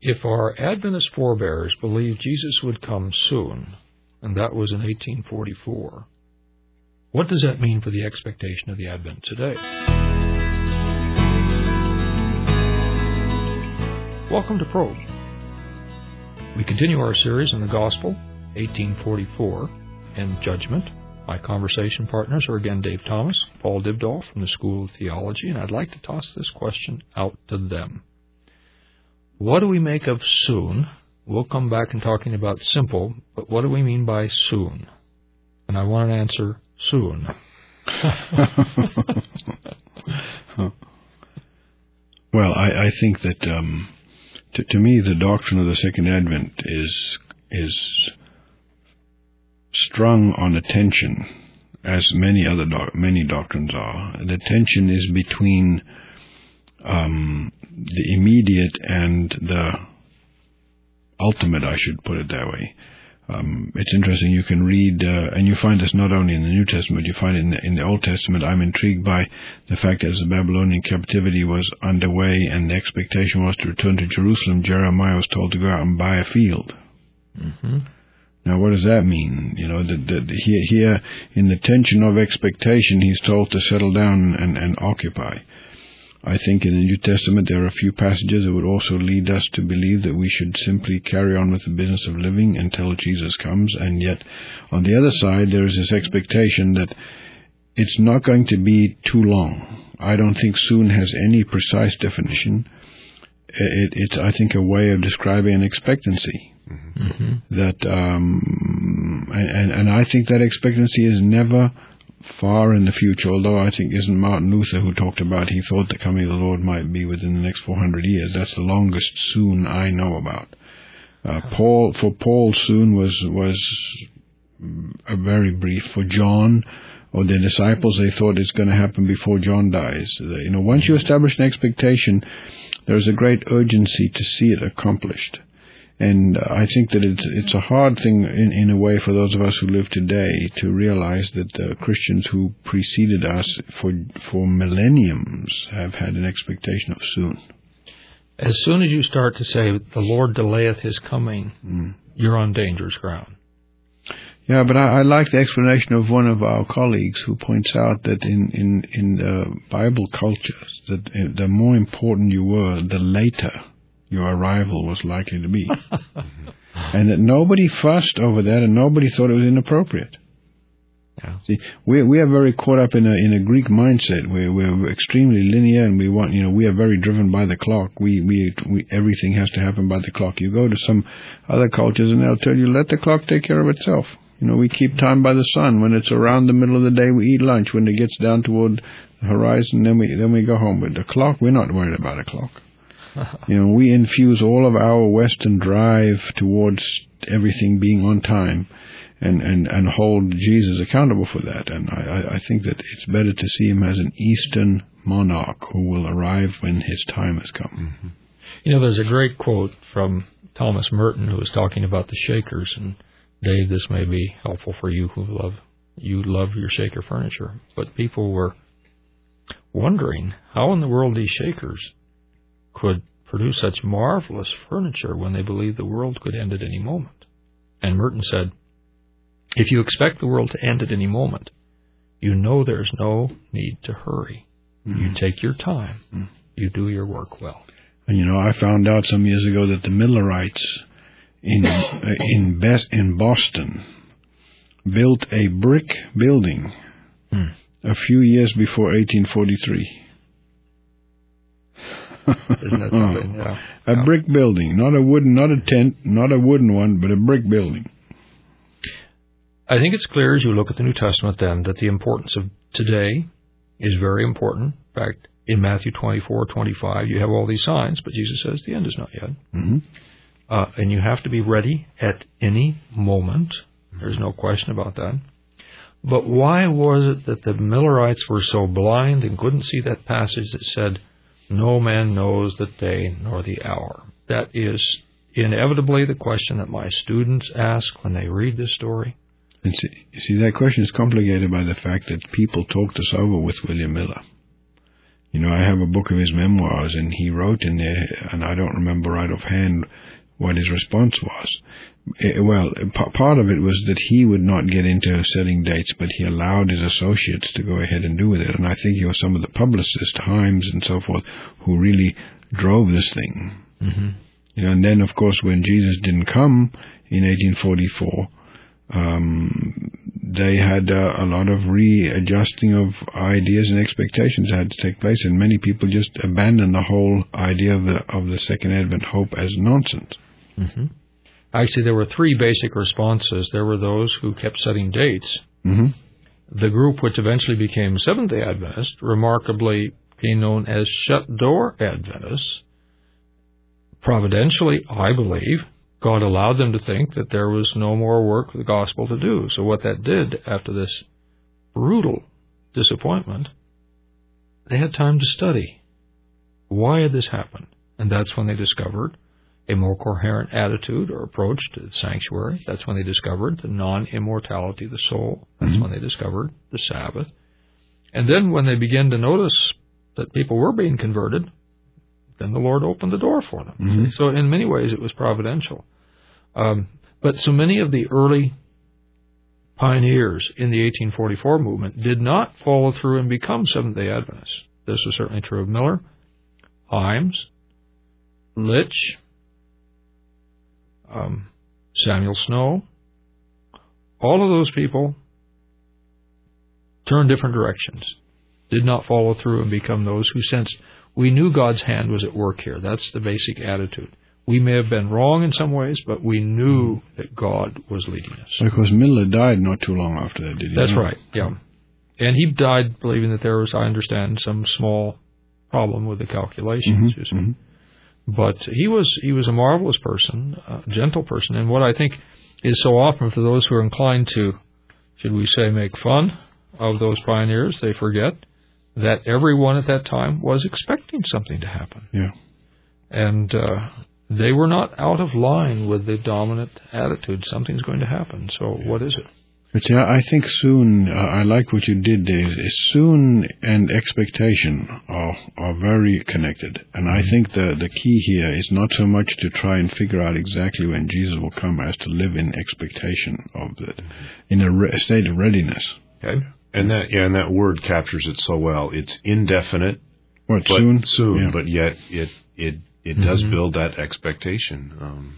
If our Adventist forebears believed Jesus would come soon, and that was in 1844, what does that mean for the expectation of the Advent today? Welcome to Probe. We continue our series on the Gospel, 1844, and Judgment. My conversation partners are again Dave Thomas, Paul Dibdahl from the School of Theology, and I'd like to toss this question out to them. What do we make of soon? We'll come back and talking about simple, but what do we mean by soon? And I want an answer soon. Well, I think that to me the doctrine of the Second Advent is strung on a tension, as many other many doctrines are. The tension is between the immediate and the ultimate, I should put it that way. It's interesting, you can read, and you find this not only in the New Testament, you find it in the Old Testament. I'm intrigued by the fact that as the Babylonian captivity was underway and the expectation was to return to Jerusalem, Jeremiah was told to go out and buy a field. Mm-hmm. Now, what does that mean? You know, here in the tension of expectation, he's told to settle down and occupy. I think in the New Testament there are a few passages that would also lead us to believe that we should simply carry on with the business of living until Jesus comes, and yet on the other side there is this expectation that it's not going to be too long. I don't think soon has any precise definition. It's I think, a way of describing an expectancy. Mm-hmm. That and I think that expectancy is never far in the future, although I think isn't Martin Luther who talked about he thought the coming of the Lord might be within the next 400 years. That's the longest soon I know about. Paul soon was a very brief. For John or the disciples, they thought it's going to happen before John dies. You know, once you establish an expectation, there's a great urgency to see it accomplished. And I think that it's a hard thing in a way for those of us who live today to realize that the Christians who preceded us for millenniums have had an expectation of soon. As soon as you start to say, the Lord delayeth his coming, you're on dangerous ground. Yeah, but I like the explanation of one of our colleagues who points out that in the Bible cultures, that the more important you were, the later your arrival was likely to be. And that nobody fussed over that and nobody thought it was inappropriate. Yeah. See, we are very caught up in a Greek mindset where we're extremely linear and we want, we are very driven by the clock. We everything has to happen by the clock. You go to some other cultures and they'll tell you, let the clock take care of itself. We keep time by the sun. When it's around the middle of the day, we eat lunch. When it gets down toward the horizon, then we go home. But the clock, we're not worried about a clock. We infuse all of our Western drive towards everything being on time and hold Jesus accountable for that. And I think that it's better to see him as an Eastern monarch who will arrive when his time has come. Mm-hmm. There's a great quote from Thomas Merton who was talking about the Shakers. And Dave, this may be helpful for you who love your Shaker furniture. But people were wondering how in the world these Shakers could produce such marvelous furniture when they believed the world could end at any moment. And Merton said, if you expect the world to end at any moment, there's no need to hurry. Mm-hmm. You take your time. Mm-hmm. You do your work well. And I found out some years ago that the Millerites in Boston built a brick building a few years before 1843. Isn't that something? Yeah. A brick building, not a tent, not a wooden one, but a brick building. I think it's clear as you look at the New Testament then that the importance of today is very important. In fact, in Matthew 24:25, you have all these signs, but Jesus says the end is not yet. Mm-hmm. And you have to be ready at any moment. There's no question about that. But why was it that the Millerites were so blind and couldn't see that passage that said, no man knows the day nor the hour? That is inevitably the question that my students ask when they read this story. And see, that question is complicated by the fact that people talked us over with William Miller. I have a book of his memoirs, and he wrote in there, and I don't remember right offhand what his response was. Part of it was that he would not get into setting dates, but he allowed his associates to go ahead and do with it. And I think it was some of the publicists, Himes and so forth, who really drove this thing. Mm-hmm. And then, of course, when Jesus didn't come in 1844, they had a lot of readjusting of ideas and expectations that had to take place, and many people just abandoned the whole idea of the Second Advent hope as nonsense. Mm-hmm. Actually, there were three basic responses. There were those who kept setting dates. Mm-hmm. The group which eventually became Seventh-day Adventists, remarkably being known as shut-door Adventists, providentially, I believe, God allowed them to think that there was no more work of the gospel to do. So what that did, after this brutal disappointment, they had time to study. Why had this happened? And that's when they discovered a more coherent attitude or approach to the sanctuary. That's when they discovered the non-immortality of the soul. That's when they discovered the Sabbath. And then when they began to notice that people were being converted, then the Lord opened the door for them. Mm-hmm. So in many ways it was providential. But so many of the early pioneers in the 1844 movement did not follow through and become Seventh-day Adventists. This was certainly true of Miller, Himes, Litch, Samuel Snow. All of those people turned different directions, did not follow through and become those who sensed we knew God's hand was at work here. That's the basic attitude. We may have been wrong in some ways, but we knew that God was leading us. Because Miller died not too long after that, did he? That's right, yeah. And he died believing that there was, I understand, some small problem with the calculations. Mm-hmm. Mm-hmm. But he was a marvelous person, a gentle person. And what I think is so often for those who are inclined to, should we say, make fun of those pioneers, they forget that everyone at that time was expecting something to happen. Yeah. And they were not out of line with the dominant attitude. Something's going to happen. So what is it? But yeah, I think soon, I like what you did, Dave. Soon and expectation are very connected. And I think the key here is not so much to try and figure out exactly when Jesus will come as to live in expectation of it, in a state of readiness. Okay. And that word captures it so well. It's indefinite. What, but soon? Yeah. But yet it does build that expectation.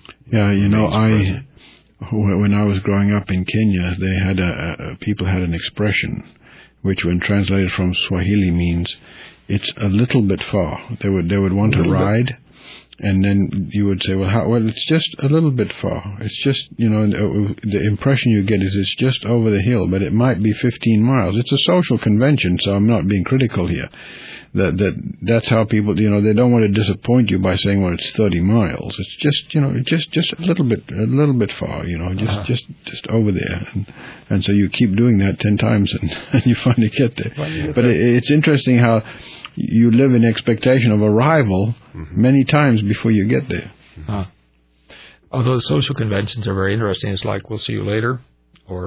When I was growing up in Kenya, they had people had an expression, which, when translated from Swahili, means it's a little bit far. They would want to ride, and then you would say, well, it's just a little bit far. It's just, the impression you get is it's just over the hill, but it might be 15 miles. It's a social convention, so I'm not being critical here. That's how people, they don't want to disappoint you by saying, well, it's 30 miles. It's just a little bit far, just over there. And so you keep doing that 10 times and you finally get there. But it's interesting how you live in expectation of arrival many times before you get there. Although social conventions are very interesting. It's like, we'll see you later, or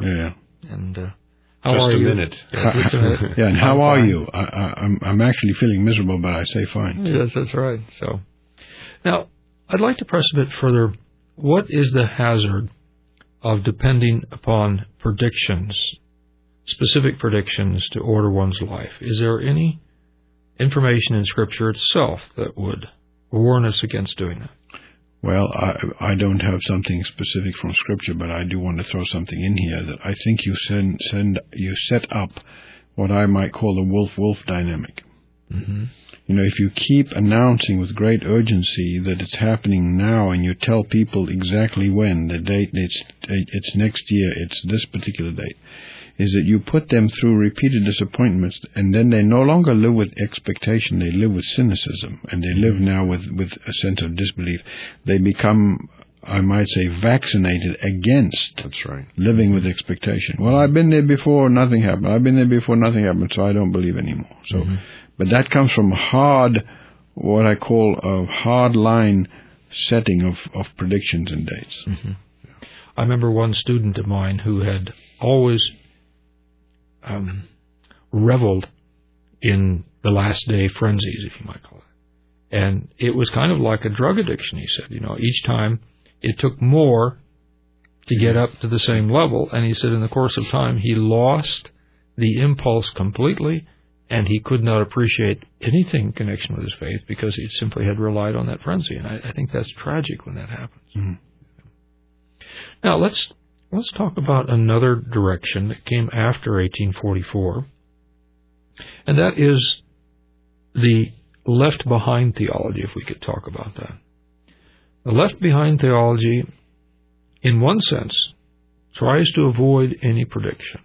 how just are a you? minute. Yeah, just a minute. Yeah, and how are you? I'm actually feeling miserable, but I say fine. Yes, that's right. So, now, I'd like to press a bit further. What is the hazard of depending upon predictions, specific predictions, to order one's life? Is there any information in Scripture itself that would warn us against doing that? Well, I don't have something specific from Scripture, but I do want to throw something in here that I think you set up what I might call the wolf-wolf dynamic. Mm-hmm. If you keep announcing with great urgency that it's happening now, and you tell people exactly when, the date, it's next year, it's this particular date, is that you put them through repeated disappointments, and then they no longer live with expectation, they live with cynicism, and they live now with a sense of disbelief. They become, I might say, vaccinated against living with expectation. Well, I've been there before, nothing happened. I've been there before, nothing happened, so I don't believe anymore. So, but that comes from what I call a hard line setting of predictions and dates. Mm-hmm. I remember one student of mine who had always reveled in the the last day frenzies, if you might call it. And it was kind of like a drug addiction, he said. Each time it took more to get up to the same level. And he said in the course of time, he lost the impulse completely, and he could not appreciate anything in connection with his faith because he simply had relied on that frenzy. And I think that's tragic when that happens. Mm-hmm. Now, let's talk about another direction that came after 1844, and that is the Left Behind theology, if we could talk about that. The Left Behind theology, in one sense, tries to avoid any predictions.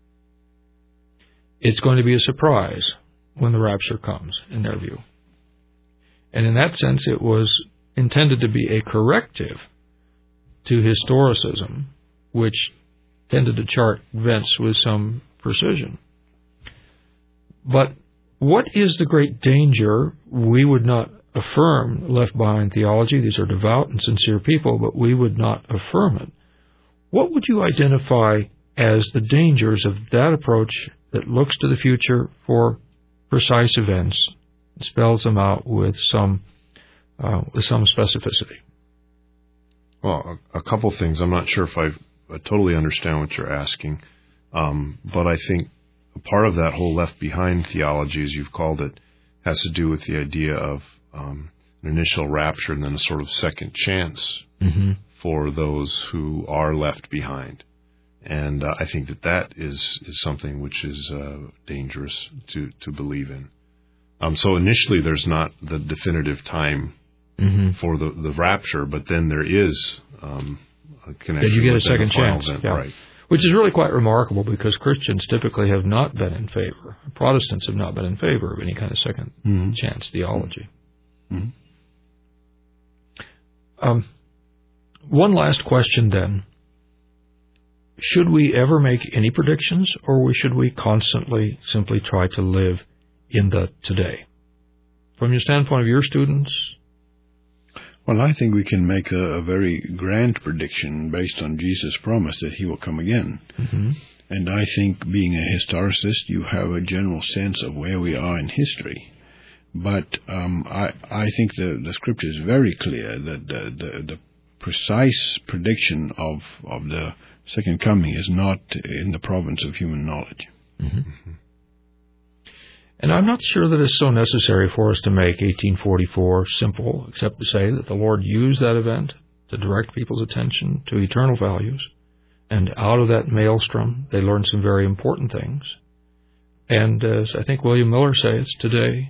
It's going to be a surprise when the rapture comes, in their view. And in that sense, it was intended to be a corrective to historicism, which tended to chart events with some precision. But what is the great danger? We would not affirm Left Behind theology. These are devout and sincere people, but we would not affirm it. What would you identify as the dangers of that approach that looks to the future for precise events, spells them out with some specificity? Well, a couple things. I'm not sure if I totally understand what you're asking, but I think part of that whole Left Behind theology, as you've called it, has to do with the idea of an initial rapture and then a sort of second chance for those who are left behind. And I think that is something which is dangerous to believe in. So initially there's not the definitive time for the rapture, but then there is a connection. You get a second chance. Event, yeah. Right. Which is really quite remarkable because Christians typically have not been in favor. Protestants have not been in favor of any kind of second chance theology. One last question then. Should we ever make any predictions, or should we constantly simply try to live in the today? From your standpoint of your students? Well, I think we can make a very grand prediction based on Jesus' promise that he will come again. And I think, being a historicist, you have a general sense of where we are in history. But I think the Scripture is very clear that the precise prediction of the second coming is not in the province of human knowledge. And I'm not sure that it's so necessary for us to make 1844 simple, except to say that the Lord used that event to direct people's attention to eternal values. And out of that maelstrom, they learned some very important things. And as I think William Miller says, today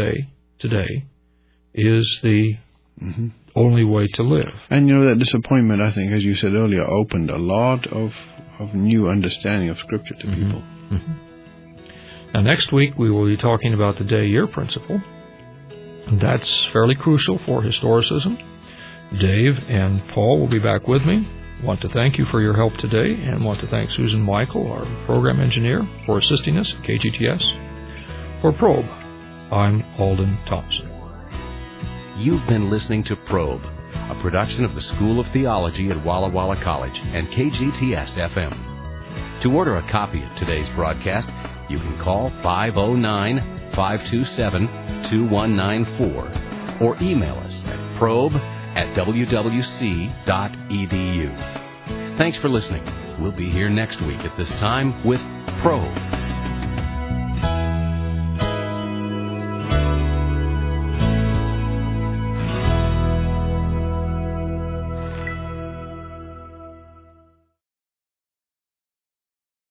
is the only way to live. And that disappointment, I think, as you said earlier, opened a lot of new understanding of Scripture to people. Now, next week we will be talking about the day-year principle. And that's fairly crucial for historicism. Dave and Paul will be back with me. Want to thank you for your help today, and want to thank Susan Michael, our program engineer, for assisting us at KGTS. For Probe, I'm Alden Thompson. You've been listening to Probe, a production of the School of Theology at Walla Walla College and KGTS-FM. To order a copy of today's broadcast, you can call 509-527-2194 or email us at probe@wwc.edu. Thanks for listening. We'll be here next week at this time with Probe.